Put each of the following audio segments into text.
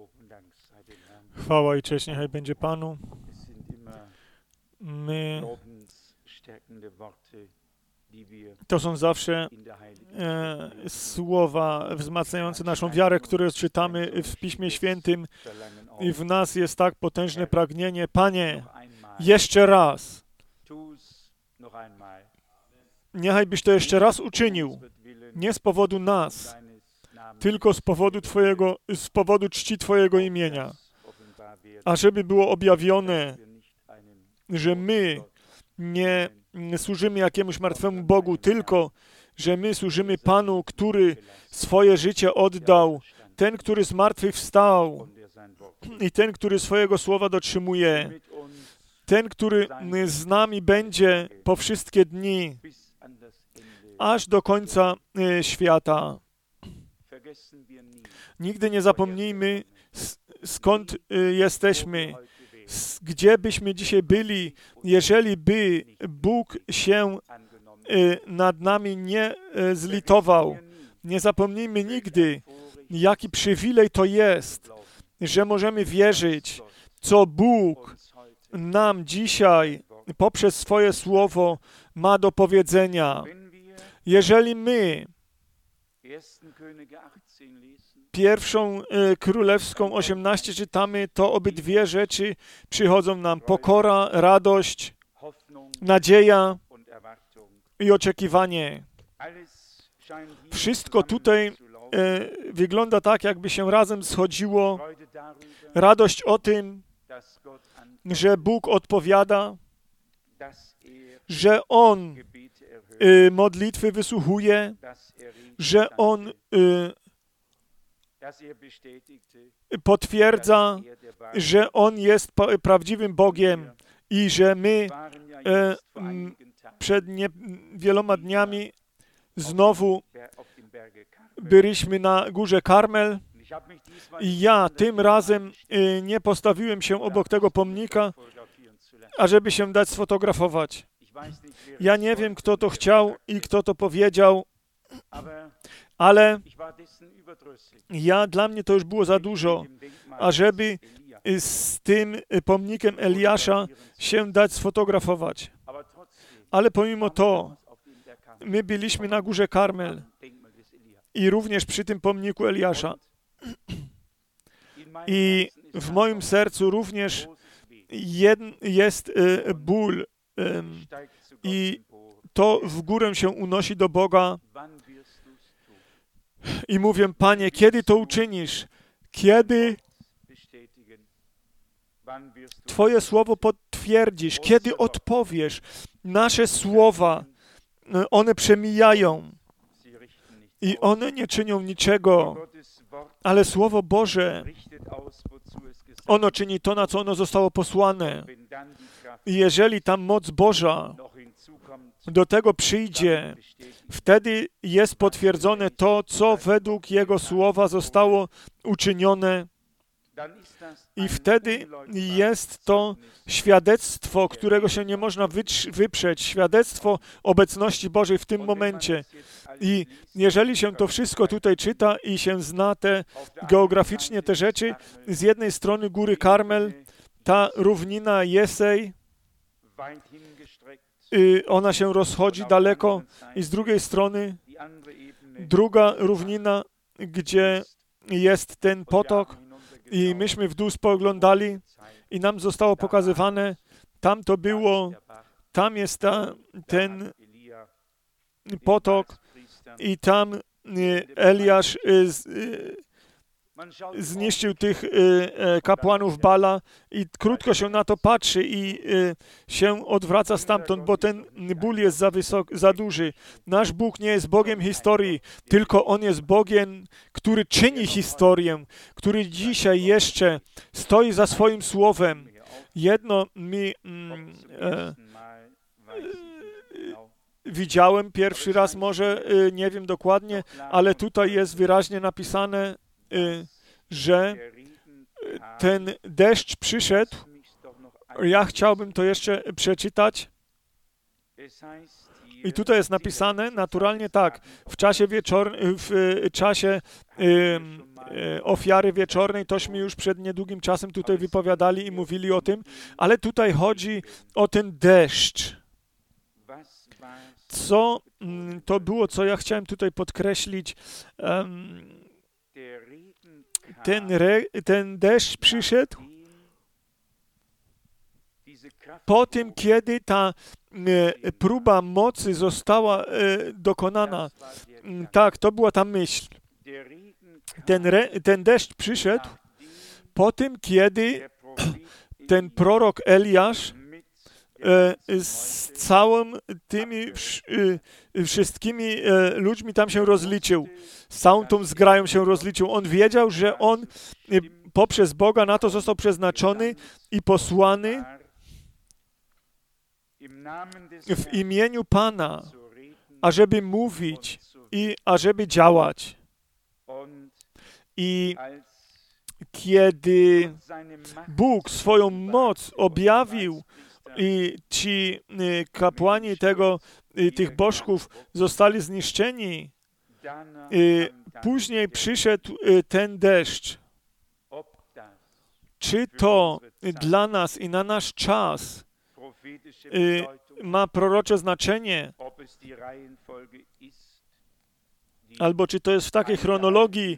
Chwała i cześć niechaj będzie Panu. To są zawsze słowa wzmacniające naszą wiarę, które czytamy w Piśmie Świętym i w nas jest tak potężne pragnienie. Panie, jeszcze raz. Niechaj byś to jeszcze raz uczynił. Nie z powodu nas, tylko z powodu czci Twojego imienia. Ażeby było objawione, że my nie służymy jakiemuś martwemu Bogu, tylko że my służymy Panu, który swoje życie oddał, ten, który z martwych wstał i ten, który swojego słowa dotrzymuje, ten, który z nami będzie po wszystkie dni, aż do końca świata. Nigdy nie zapomnijmy, skąd jesteśmy, gdzie byśmy dzisiaj byli, jeżeli by Bóg się nad nami nie zlitował. Nie zapomnijmy nigdy, jaki przywilej to jest, że możemy wierzyć, co Bóg nam dzisiaj poprzez swoje słowo ma do powiedzenia. Jeżeli my Pierwszą Królewską 18 czytamy, to obydwie rzeczy przychodzą nam. Pokora, radość, nadzieja i oczekiwanie. Wszystko tutaj wygląda tak, jakby się razem schodziło. Radość o tym, że Bóg odpowiada, że On modlitwy wysłuchuje, że On potwierdza, że On jest prawdziwym Bogiem i że my przed wieloma dniami znowu byliśmy na górze Karmel i ja tym razem nie postawiłem się obok tego pomnika, ażeby się dać sfotografować. Ja nie wiem, kto to chciał i kto to powiedział, ale dla mnie to już było za dużo, ażeby z tym pomnikiem Eliasza się dać sfotografować. Ale pomimo to, my byliśmy na górze Karmel i również przy tym pomniku Eliasza. I w moim sercu również jest ból i to w górę się unosi do Boga i mówię, Panie, kiedy to uczynisz? Kiedy Twoje słowo potwierdzisz? Kiedy odpowiesz? Nasze słowa, one przemijają i one nie czynią niczego, ale Słowo Boże, ono czyni to, na co ono zostało posłane. I jeżeli tam moc Boża do tego przyjdzie, wtedy jest potwierdzone to, co według Jego słowa zostało uczynione. I wtedy jest to świadectwo, którego się nie można wyprzeć, świadectwo obecności Bożej w tym momencie. I jeżeli się to wszystko tutaj czyta i się zna geograficznie te rzeczy, z jednej strony góry Karmel, ta równina Jesej, ona się rozchodzi daleko i z drugiej strony druga równina, gdzie jest ten potok i myśmy w dół spoglądali i nam zostało pokazywane, tam to było, tam jest ten potok i tam Eliasz zniszczył tych kapłanów Bala i krótko się na to patrzy i się odwraca stamtąd, bo ten ból jest za duży. Nasz Bóg nie jest Bogiem historii, tylko On jest Bogiem, który czyni historię, który dzisiaj jeszcze stoi za swoim słowem. Jedno mi widziałem pierwszy raz, może nie wiem dokładnie, ale tutaj jest wyraźnie napisane, że ten deszcz przyszedł. Ja chciałbym to jeszcze przeczytać. I tutaj jest napisane naturalnie tak, w czasie ofiary wieczornej, tośmy już przed niedługim czasem tutaj wypowiadali i mówili o tym, ale tutaj chodzi o ten deszcz. Co to było, co ja chciałem tutaj podkreślić? Ten deszcz przyszedł po tym, kiedy ta próba mocy została dokonana. Tak, to była ta myśl. Ten deszcz przyszedł po tym, kiedy ten prorok Eliasz z całym tymi wszystkimi ludźmi tam się rozliczył. Z całą tą zgrają się rozliczył. On wiedział, że on poprzez Boga na to został przeznaczony i posłany w imieniu Pana, ażeby mówić i ażeby działać. I kiedy Bóg swoją moc objawił i ci kapłani tych bożków zostali zniszczeni, później przyszedł ten deszcz. Czy to dla nas i na nasz czas ma prorocze znaczenie, albo czy to jest w takiej chronologii,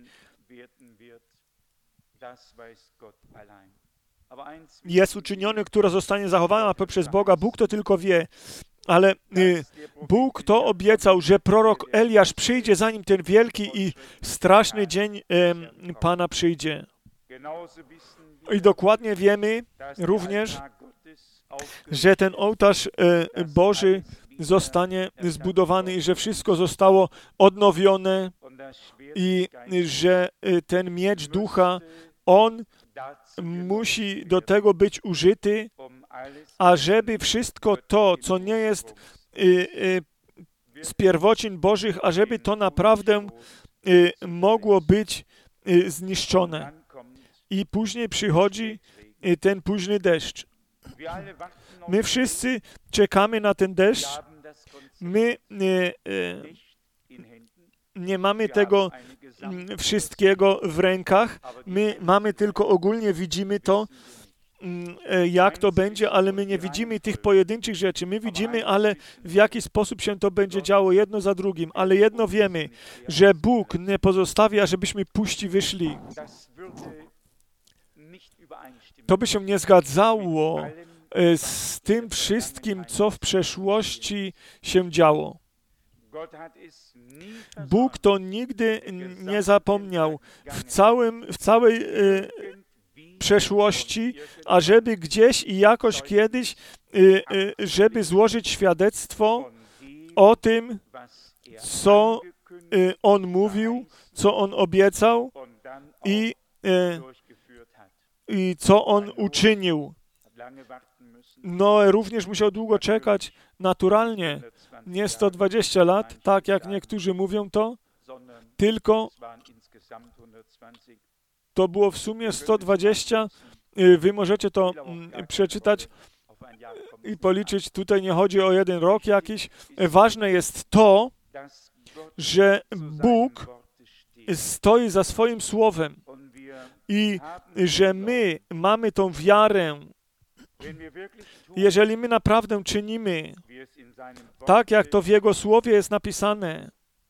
jest uczyniony, która zostanie zachowana poprzez Boga. Bóg to tylko wie, ale Bóg to obiecał, że prorok Eliasz przyjdzie, zanim ten wielki i straszny dzień Pana przyjdzie. I dokładnie wiemy również, że ten ołtarz Boży zostanie zbudowany i że wszystko zostało odnowione i że ten miecz ducha, on musi do tego być użyty, ażeby wszystko to, co nie jest z pierwocin Bożych, ażeby to naprawdę mogło być zniszczone. I później przychodzi ten późny deszcz. My wszyscy czekamy na ten deszcz. My nie mamy tego wszystkiego w rękach. My mamy tylko ogólnie, widzimy to, jak to będzie, ale my nie widzimy tych pojedynczych rzeczy. My widzimy, ale w jaki sposób się to będzie działo jedno za drugim. Ale jedno wiemy, że Bóg nie pozostawia, żebyśmy puści wyszli. To by się nie zgadzało z tym wszystkim, co w przeszłości się działo. Bóg to nigdy nie zapomniał w całej przeszłości, ażeby gdzieś i jakoś kiedyś, żeby złożyć świadectwo o tym, co On mówił, co On obiecał i co On uczynił. Noe również musiał długo czekać, naturalnie, nie 120 lat, tak jak niektórzy mówią to, tylko to było w sumie 120. Wy możecie to przeczytać i policzyć. Tutaj nie chodzi o jeden rok jakiś. Ważne jest to, że Bóg stoi za swoim słowem i że my mamy tą wiarę. Jeżeli my naprawdę czynimy tak, jak to w Jego słowie jest napisane,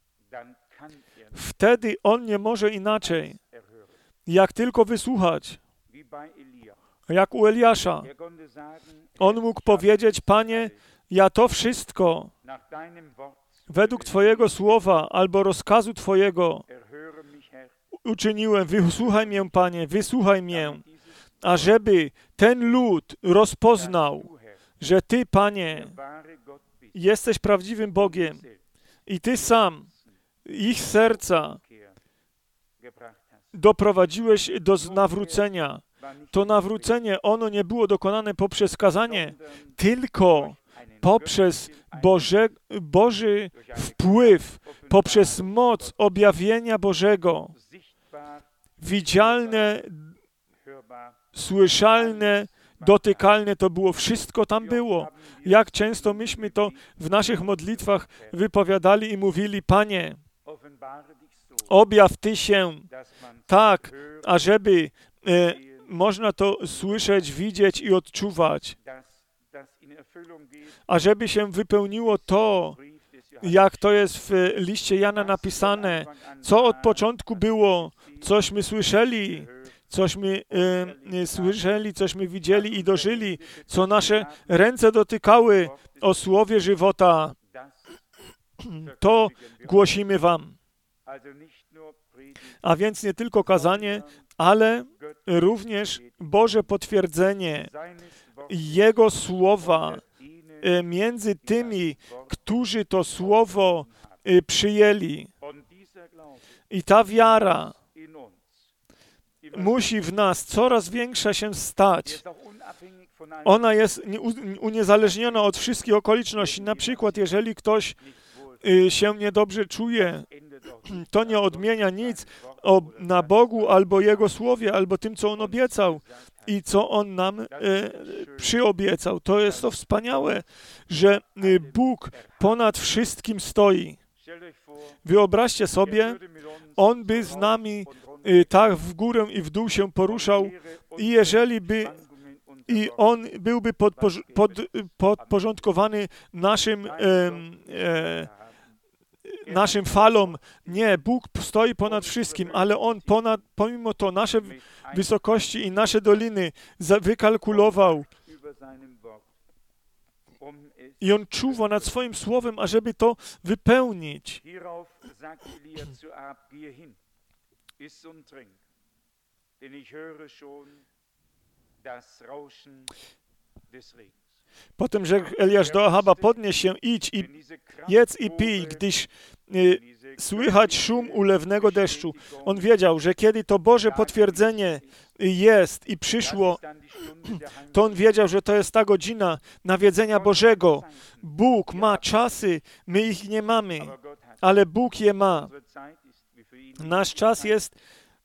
wtedy On nie może inaczej, jak tylko wysłuchać. Jak u Eliasza. On mógł powiedzieć: Panie, ja to wszystko według Twojego słowa albo rozkazu Twojego uczyniłem. Wysłuchaj mnie, Panie, wysłuchaj mnie, ażeby ten lud rozpoznał, że Ty, Panie, jesteś prawdziwym Bogiem i Ty sam ich serca doprowadziłeś do nawrócenia. To nawrócenie, ono nie było dokonane poprzez kazanie, tylko poprzez Boży wpływ, poprzez moc objawienia Bożego. Widzialne, słyszalne dotykalne to było, wszystko tam było. Jak często myśmy to w naszych modlitwach wypowiadali i mówili, Panie, objaw Ty się tak, ażeby można to słyszeć, widzieć i odczuwać, ażeby się wypełniło to, jak to jest w liście Jana napisane, co od początku było, cośmy słyszeli, cośmy widzieli i dożyli, co nasze ręce dotykały o słowie żywota. To głosimy wam. A więc nie tylko kazanie, ale również Boże potwierdzenie Jego słowa między tymi, którzy to słowo przyjęli. I ta wiara musi w nas coraz większa się stać. Ona jest uniezależniona od wszystkich okoliczności. Na przykład, jeżeli ktoś się niedobrze czuje, to nie odmienia nic na Bogu albo Jego Słowie, albo tym, co On obiecał i co On nam przyobiecał. To jest to wspaniałe, że Bóg ponad wszystkim stoi. Wyobraźcie sobie, On by z nami tak w górę i w dół się poruszał i jeżeli by i On byłby podporządkowany naszym falom. Nie, Bóg stoi ponad wszystkim, ale On pomimo to nasze wysokości i nasze doliny wykalkulował. I On czuwa nad swoim słowem, ażeby to wypełnić. Potem rzekł Eliasz do Ahaba, podnieś się, idź i jedz i pij, gdyż słychać szum ulewnego deszczu. On wiedział, że kiedy to Boże potwierdzenie jest i przyszło, to on wiedział, że to jest ta godzina nawiedzenia Bożego. Bóg ma czasy, my ich nie mamy, ale Bóg je ma. Nasz czas jest,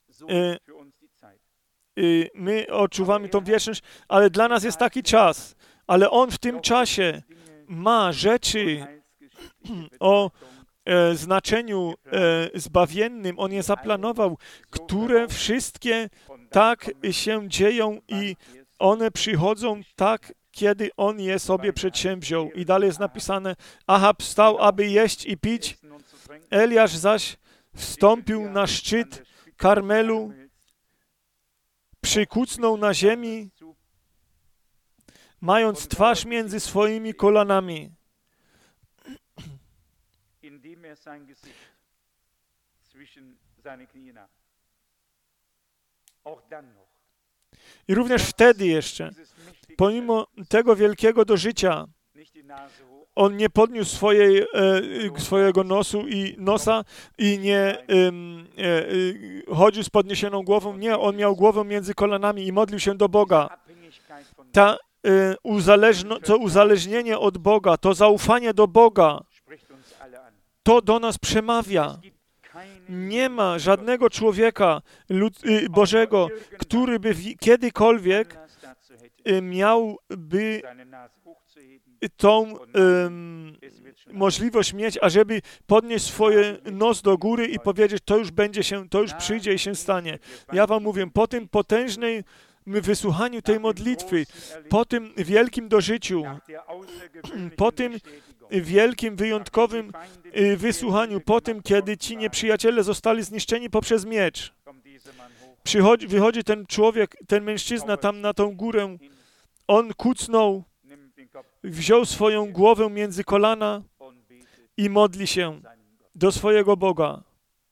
my odczuwamy tą wieczność, ale dla nas jest taki czas. Ale On w tym czasie ma rzeczy o znaczeniu zbawiennym. On je zaplanował, które wszystkie tak się dzieją i one przychodzą tak, kiedy On je sobie przedsięwziął. I dalej jest napisane, Ahab wstał, aby jeść i pić. Eliasz zaś wstąpił na szczyt Karmelu, przykucnął na ziemi, mając twarz między swoimi kolanami. I również wtedy jeszcze, pomimo tego wielkiego dożycia, on nie podniósł swojego nosa i nie chodził z podniesioną głową. Nie, on miał głowę między kolanami i modlił się do Boga. To uzależnienie od Boga, to zaufanie do Boga, to do nas przemawia. Nie ma żadnego człowieka Bożego, który by kiedykolwiek miałby tą możliwość mieć, ażeby podnieść swoje nos do góry i powiedzieć, to już przyjdzie i się stanie. Ja wam mówię, po tym potężnej wysłuchaniu tej modlitwy, po tym wielkim dożyciu, po tym wielkim, wyjątkowym wysłuchaniu, po tym, kiedy ci nieprzyjaciele zostali zniszczeni poprzez miecz, wychodzi ten człowiek, ten mężczyzna tam na tą górę, on kucnął, wziął swoją głowę między kolana i modli się do swojego Boga.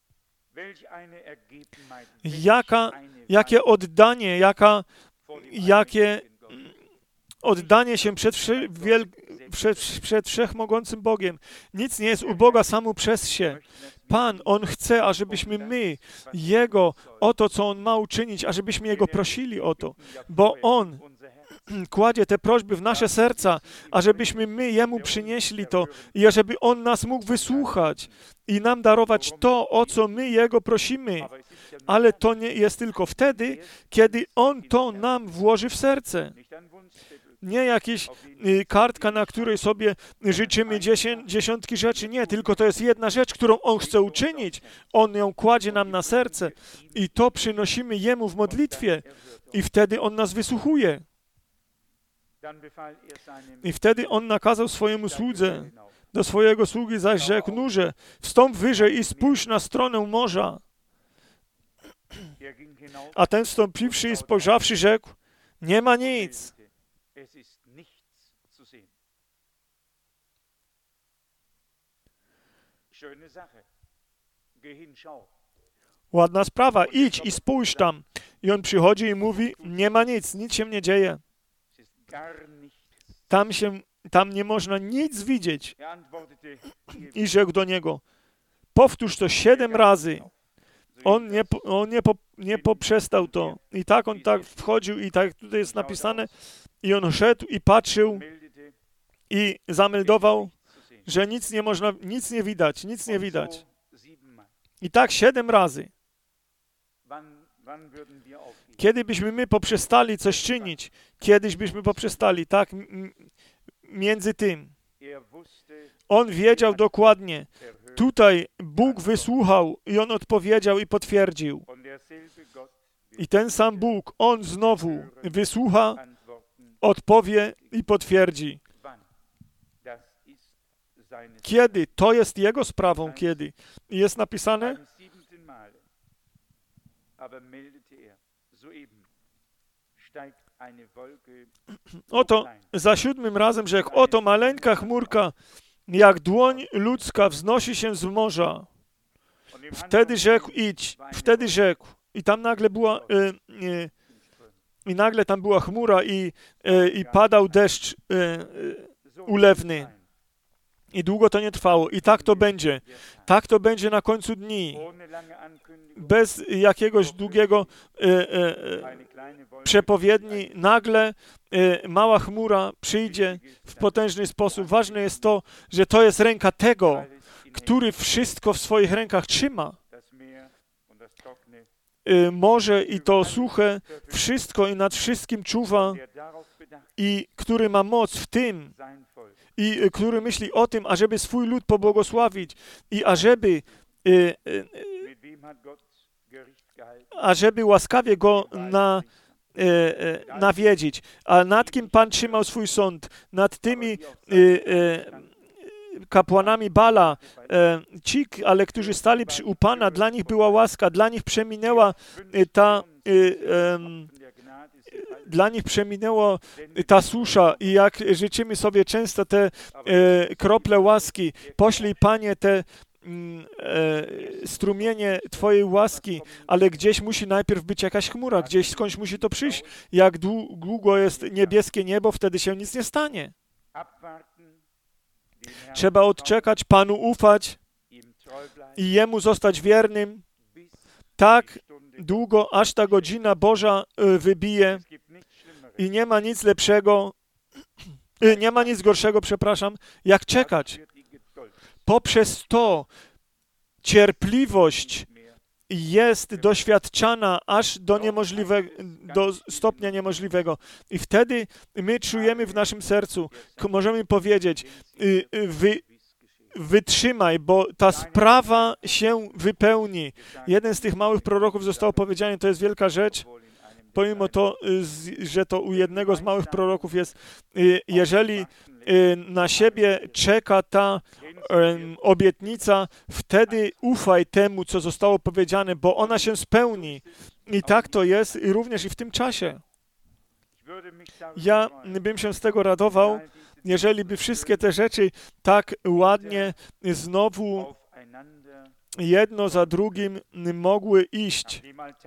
Jakie oddanie, jakie oddanie się przed Wszechmogącym Bogiem. Nic nie jest u Boga samo przez się. Pan, On chce, ażebyśmy my Jego o to, co On ma uczynić, ażebyśmy Jego prosili o to, bo On kładzie te prośby w nasze serca, ażebyśmy my Jemu przynieśli to i ażeby On nas mógł wysłuchać i nam darować to, o co my Jego prosimy. Ale to nie jest tylko wtedy, kiedy On to nam włoży w serce. Nie jakaś kartka, na której sobie życzymy dziesiątki rzeczy. Nie, tylko to jest jedna rzecz, którą On chce uczynić. On ją kładzie nam na serce i to przynosimy Jemu w modlitwie i wtedy On nas wysłuchuje. I wtedy On nakazał swojemu słudze, do swojego sługi zaś rzekł: nurze, wstąp wyżej i spójrz na stronę morza. A ten wstąpiwszy i spojrzawszy rzekł: nie ma nic. Ładna sprawa, idź i spójrz tam. I on przychodzi i mówi: nie ma nic, nic się nie dzieje. Tam nie można nic widzieć. I rzekł do niego: powtórz to 7 razy. On nie poprzestał to. I tak on tak wchodził i tak tutaj jest napisane. I on szedł i patrzył i zameldował, że nic nie widać. I tak 7 razy. Kiedy byśmy my poprzestali coś czynić, kiedyś byśmy poprzestali, tak, między tym. On wiedział dokładnie. Tutaj Bóg wysłuchał i On odpowiedział i potwierdził. I ten sam Bóg, On znowu wysłucha, odpowie i potwierdzi. Kiedy? To jest Jego sprawą, kiedy. I jest napisane: oto za 7 razem rzekł: oto maleńka chmurka, jak dłoń ludzka, wznosi się z morza. Wtedy rzekł: idź. Wtedy rzekł. I tam nagle była tam była chmura i padał deszcz ulewny. I długo to nie trwało. I tak to będzie. Tak to będzie na końcu dni. Bez jakiegoś długiego przepowiedni, nagle mała chmura przyjdzie w potężny sposób. Ważne jest to, że to jest ręka tego, który wszystko w swoich rękach trzyma. Morze i to suche, wszystko i nad wszystkim czuwa i który ma moc w tym i który myśli o tym, ażeby swój lud pobłogosławić i ażeby łaskawie go nawiedzić. A nad kim Pan trzymał swój sąd? Nad tymi kapłanami Bala, ale którzy stali u Pana, dla nich była łaska, dla nich przeminęła ta susza i jak życzymy sobie często te krople łaski, poślij Panie te strumienie Twojej łaski, ale gdzieś musi najpierw być jakaś chmura, gdzieś skądś musi to przyjść. Jak długo jest niebieskie niebo, wtedy się nic nie stanie. Trzeba odczekać, Panu ufać i Jemu zostać wiernym tak długo, aż ta godzina Boża wybije i nie ma nic lepszego, nie ma nic gorszego, jak czekać. Poprzez to cierpliwość jest doświadczana aż do stopnia niemożliwego. I wtedy my czujemy w naszym sercu, możemy powiedzieć: wytrzymaj, bo ta sprawa się wypełni. Jeden z tych małych proroków został powiedziany, to jest wielka rzecz, pomimo to, że to u jednego z małych proroków jest, jeżeli na siebie czeka ta obietnica, wtedy ufaj temu, co zostało powiedziane, bo ona się spełni. I tak to jest i również i w tym czasie. Ja bym się z tego radował, jeżeli by wszystkie te rzeczy tak ładnie znowu jedno za drugim mogły iść.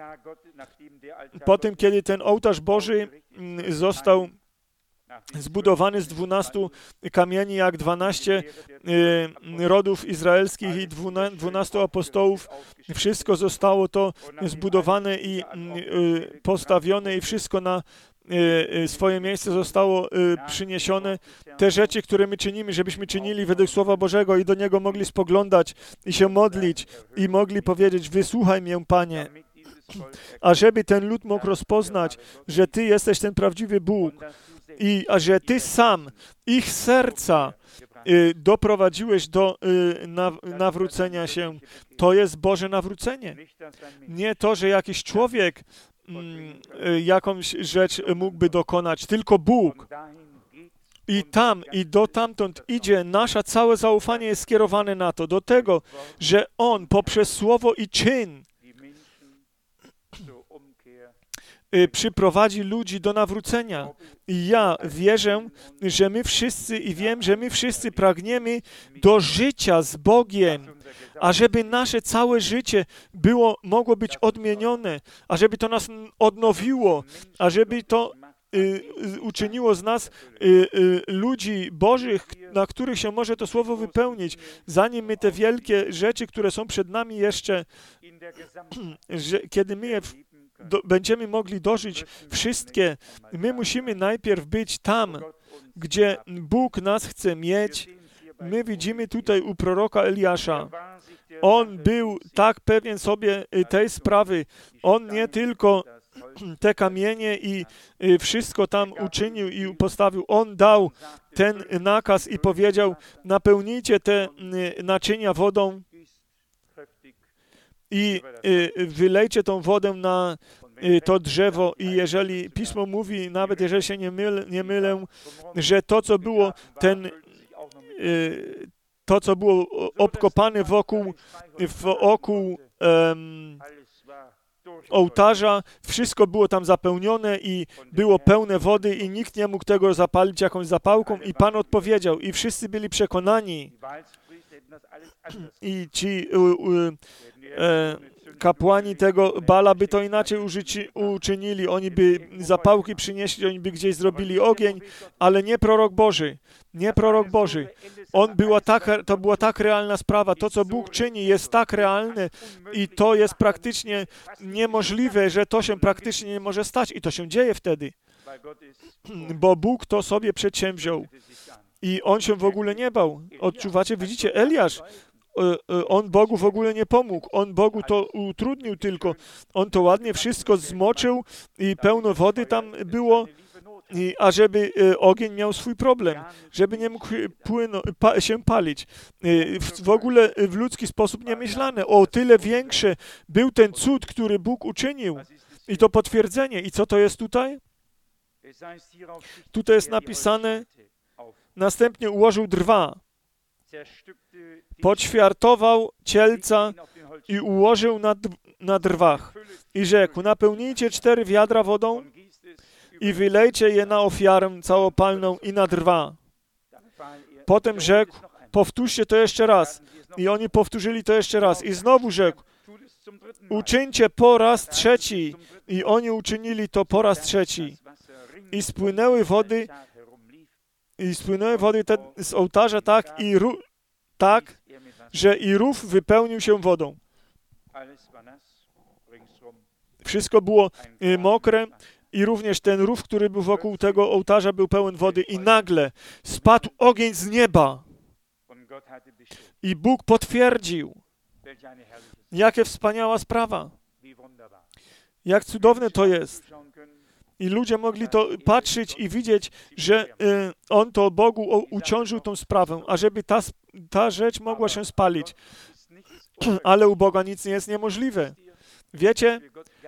Po tym, kiedy ten ołtarz Boży został zbudowany z 12 kamieni, jak 12 rodów izraelskich i 12 apostołów, wszystko zostało to zbudowane i postawione i wszystko swoje miejsce zostało przyniesione. Te rzeczy, które my czynimy, żebyśmy czynili według Słowa Bożego i do Niego mogli spoglądać i się modlić i mogli powiedzieć: wysłuchaj mnie, Panie. A żeby ten lud mógł rozpoznać, że Ty jesteś ten prawdziwy Bóg a że Ty sam ich serca doprowadziłeś do nawrócenia się. To jest Boże nawrócenie. Nie to, że jakiś człowiek jakąś rzecz mógłby dokonać, tylko Bóg. I tam, i dotamtąd idzie, nasze całe zaufanie jest skierowane na to, do tego, że On poprzez słowo i czyn przyprowadzi ludzi do nawrócenia. I ja wierzę, że my wszyscy i wiem, że my wszyscy pragniemy do życia z Bogiem, ażeby nasze całe życie mogło być odmienione, ażeby to nas odnowiło, ażeby to uczyniło z nas ludzi Bożych, na których się może to słowo wypełnić, zanim my te wielkie rzeczy, które są przed nami jeszcze, kiedy my je będziemy mogli dożyć wszystkie, my musimy najpierw być tam, gdzie Bóg nas chce mieć. My widzimy tutaj u proroka Eliasza. On był tak pewien sobie tej sprawy. On nie tylko te kamienie i wszystko tam uczynił i postawił. On dał ten nakaz i powiedział: napełnijcie te naczynia wodą i wylejcie tą wodę na to drzewo. I jeżeli Pismo mówi, nawet jeżeli się nie mylę, że to, co było obkopane wokół ołtarza, wszystko było tam zapełnione i było pełne wody i nikt nie mógł tego zapalić jakąś zapałką. I Pan odpowiedział i wszyscy byli przekonani. I ci kapłani tego Bala by to inaczej uczynili. Oni by zapałki przynieśli, oni by gdzieś zrobili ogień, ale nie prorok Boży. Nie prorok Boży. To była tak realna sprawa. To, co Bóg czyni, jest tak realne i to jest praktycznie niemożliwe, że to się praktycznie nie może stać. I to się dzieje wtedy. Bo Bóg to sobie przedsięwziął. I On się w ogóle nie bał. Odczuwacie? Widzicie, Eliasz, on Bogu w ogóle nie pomógł. On Bogu to utrudnił tylko. On to ładnie wszystko zmoczył i pełno wody tam było, a żeby ogień miał swój problem, żeby nie mógł się palić. W ogóle w ludzki sposób niemyślane. O tyle większy był ten cud, który Bóg uczynił. I to potwierdzenie. I co to jest tutaj? Tutaj jest napisane: następnie ułożył drwa, poćwiartował cielca i ułożył na drwach. I rzekł: napełnijcie 4 wiadra wodą i wylejcie je na ofiarę całopalną i na drwa. Potem rzekł: powtórzcie to jeszcze raz. I oni powtórzyli to jeszcze raz. I znowu rzekł: uczyńcie po raz 3. I oni uczynili to po raz 3. I spłynęły wody z ołtarza tak, że i rów wypełnił się wodą. Wszystko było mokre i również ten rów, który był wokół tego ołtarza, był pełen wody i nagle spadł ogień z nieba. I Bóg potwierdził. Jakie wspaniała sprawa. Jak cudowne to jest. I ludzie mogli to patrzeć i widzieć, że On to Bogu uciążył tą sprawę, ażeby ta rzecz mogła się spalić. Ale u Boga nic nie jest niemożliwe. Wiecie,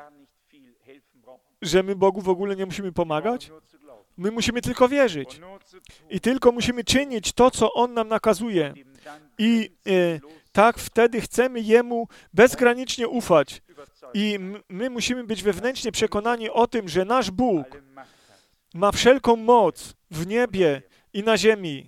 że my Bogu w ogóle nie musimy pomagać? My musimy tylko wierzyć. I tylko musimy czynić to, co On nam nakazuje. I tak wtedy chcemy Jemu bezgranicznie ufać. I my musimy być wewnętrznie przekonani o tym, że nasz Bóg ma wszelką moc w niebie i na ziemi.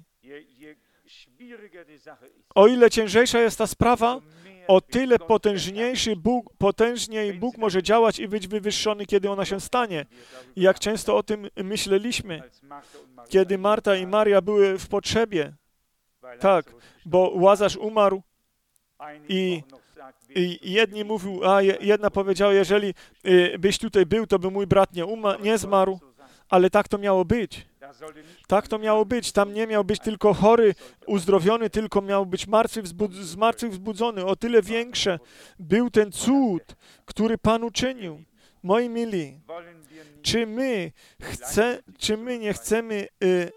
O ile ciężejsza jest ta sprawa, o tyle potężniej Bóg może działać i być wywyższony, kiedy ona się stanie. I jak często o tym myśleliśmy, kiedy Marta i Maria były w potrzebie. Tak, bo Łazarz umarł i jedni mówił, jedna powiedziała: jeżeli byś tutaj był, to by mój brat nie zmarł. ale tak to miało być. Tak to miało być. Tam nie miał być tylko chory, uzdrowiony, tylko miał być zmartwychwzbudzony. O tyle większe był ten cud, który Pan uczynił. Moi mili, czy my nie chcemy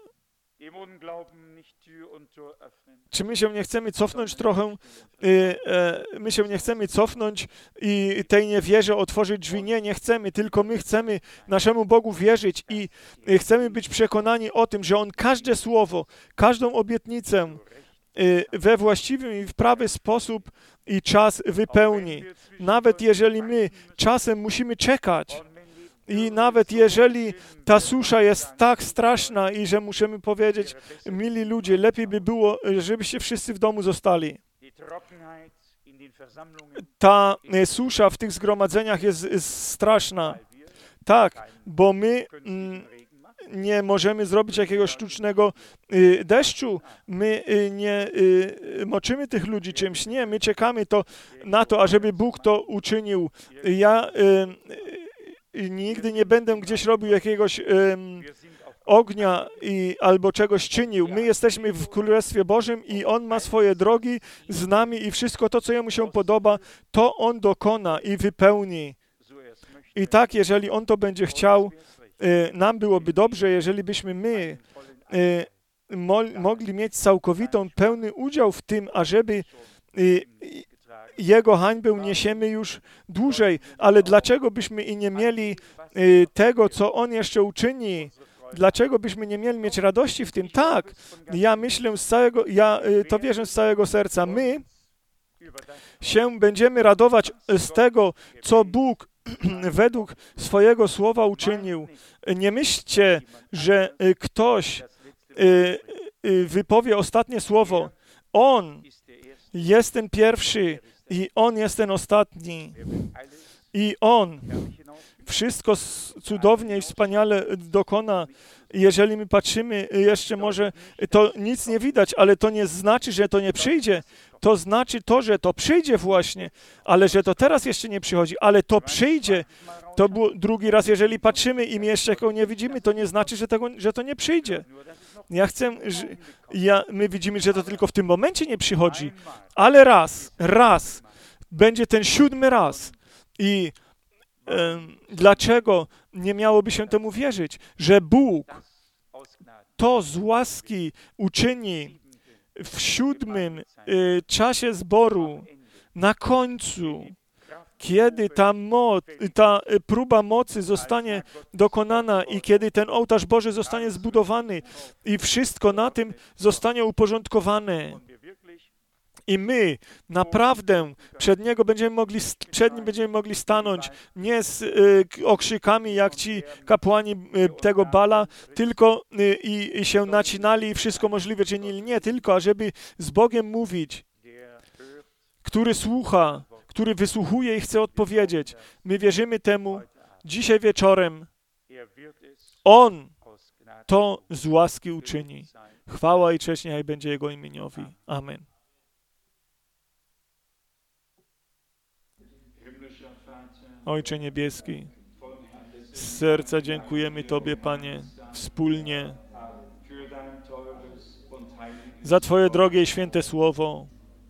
czy my się nie chcemy cofnąć trochę, my się nie chcemy cofnąć i tej niewierze otworzyć drzwi? Nie chcemy, tylko my chcemy naszemu Bogu wierzyć i chcemy być przekonani o tym, że On każde słowo, każdą obietnicę we właściwy i w prawy sposób i czas wypełni. Nawet jeżeli my czasem musimy czekać, i nawet jeżeli ta susza jest tak straszna i że musimy powiedzieć, mili ludzie, lepiej by było, żebyście wszyscy w domu zostali. Ta susza w tych zgromadzeniach jest straszna. Tak, bo my nie możemy zrobić jakiegoś sztucznego deszczu. My nie moczymy tych ludzi czymś. Nie, my czekamy na to, ażeby Bóg to uczynił. Ja nigdy nie będę gdzieś robił jakiegoś ognia albo czegoś czynił. My jesteśmy w Królestwie Bożym i On ma swoje drogi z nami i wszystko to, co Jemu się podoba, to On dokona i wypełni. I tak, jeżeli On to będzie chciał, nam byłoby dobrze, jeżeli byśmy my mogli mieć całkowitą, pełny udział w tym, ażeby Jego hańbę niesiemy już dłużej, ale dlaczego byśmy i nie mieli tego, co On jeszcze uczyni? Dlaczego byśmy nie mieli mieć radości w tym? Tak, ja myślę to wierzę z całego serca. My się będziemy radować z tego, co Bóg według swojego słowa uczynił. Nie myślcie, że ktoś wypowie ostatnie słowo. On jest ten pierwszy i On jest ten ostatni. I On wszystko cudownie i wspaniale dokona. Jeżeli my patrzymy, jeszcze może to nic nie widać, ale to nie znaczy, że to nie przyjdzie. To znaczy to, że to przyjdzie właśnie, ale że to teraz jeszcze nie przychodzi, ale to przyjdzie. To był drugi raz, jeżeli patrzymy i my jeszcze go nie widzimy, to nie znaczy, że to nie przyjdzie. My widzimy, że to tylko w tym momencie nie przychodzi, ale raz, będzie ten 7. raz. I dlaczego nie miałoby się temu wierzyć? Że Bóg to z łaski uczyni w 7. czasie zboru, na końcu, kiedy ta próba mocy zostanie dokonana i kiedy ten ołtarz Boży zostanie zbudowany i wszystko na tym zostanie uporządkowane. I my naprawdę przed nim będziemy mogli stanąć nie z okrzykami jak ci kapłani tego Bala, tylko i się nacinali i wszystko możliwe czynili. Nie, tylko ażeby z Bogiem mówić, który słucha, który wysłuchuje i chce odpowiedzieć. My wierzymy temu dzisiaj wieczorem. On to z łaski uczyni. Chwała i cześć niechaj będzie Jego imieniowi. Amen. Ojcze Niebieski, z serca dziękujemy Tobie, Panie, wspólnie za Twoje drogie i święte słowo.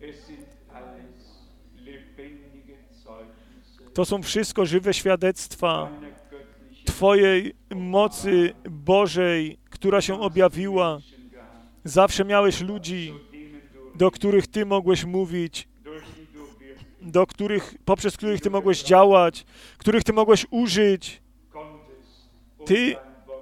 To są wszystko żywe świadectwa Twojej mocy Bożej, która się objawiła. Zawsze miałeś ludzi, do których Ty mogłeś mówić, poprzez których Ty mogłeś działać, których Ty mogłeś użyć. Ty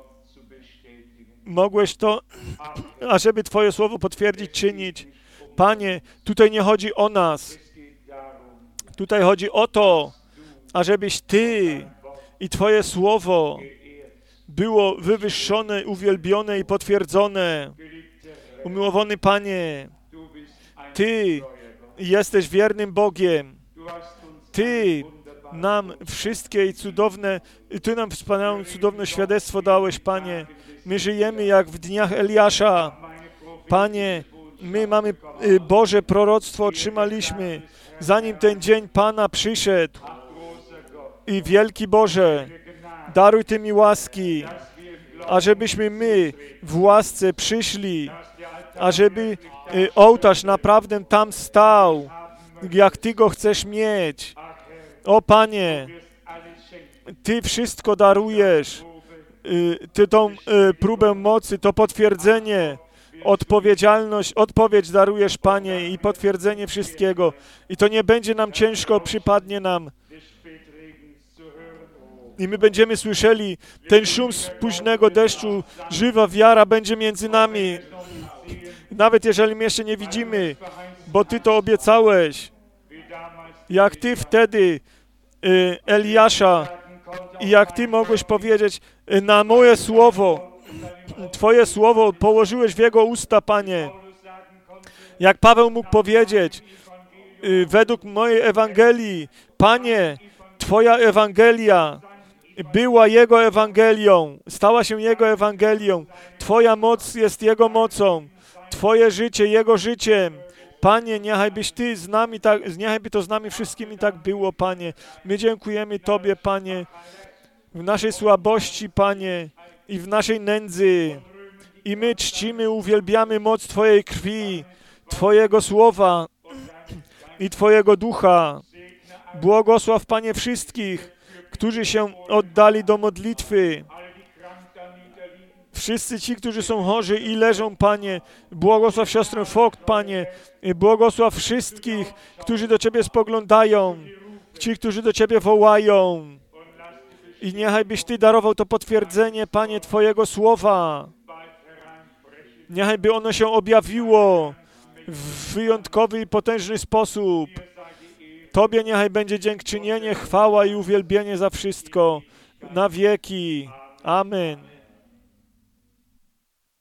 mogłeś to, ażeby Twoje słowo potwierdzić, czynić. Panie, tutaj nie chodzi o nas. Tutaj chodzi o to, ażebyś Ty i Twoje słowo było wywyższone, uwielbione i potwierdzone. Umiłowany Panie, Ty jesteś wiernym Bogiem. Ty nam wszystkie i cudowne, Ty nam wspaniałe, cudowne świadectwo dałeś, Panie. My żyjemy jak w dniach Eliasza. Panie, my mamy Boże proroctwo, otrzymaliśmy, zanim ten dzień Pana przyszedł. I wielki Boże, daruj Ty mi łaski, ażebyśmy my w łasce przyszli, ażeby ołtarz naprawdę tam stał, jak Ty go chcesz mieć. O Panie, Ty wszystko darujesz, Ty tą próbę mocy, to potwierdzenie, odpowiedź darujesz, Panie, i potwierdzenie wszystkiego. I to nie będzie nam ciężko, przypadnie nam. I my będziemy słyszeli ten szum z późnego deszczu, żywa wiara będzie między nami. Nawet jeżeli my jeszcze nie widzimy, bo Ty to obiecałeś. Jak Ty wtedy Eliasza i jak Ty mogłeś powiedzieć na moje słowo, Twoje słowo położyłeś w jego usta, Panie. Jak Paweł mógł powiedzieć według mojej Ewangelii, Panie, Twoja Ewangelia była Jego Ewangelią, stała się Jego Ewangelią. Twoja moc jest Jego mocą, Twoje życie Jego życiem. Panie, niechajbyś Ty z nami niechajby to z nami wszystkimi tak było, Panie. My dziękujemy Tobie, Panie, w naszej słabości, Panie, i w naszej nędzy. I my czcimy, uwielbiamy moc Twojej krwi, Twojego słowa i Twojego ducha. Błogosław, Panie, wszystkich, którzy się oddali do modlitwy. Wszyscy ci, którzy są chorzy i leżą, Panie, błogosław siostrę Vogt, Panie, błogosław wszystkich, którzy do Ciebie spoglądają, ci, którzy do Ciebie wołają. I niechaj byś Ty darował to potwierdzenie, Panie, Twojego słowa. Niechaj by ono się objawiło w wyjątkowy i potężny sposób. Tobie niechaj będzie dziękczynienie, chwała i uwielbienie za wszystko na wieki. Amen.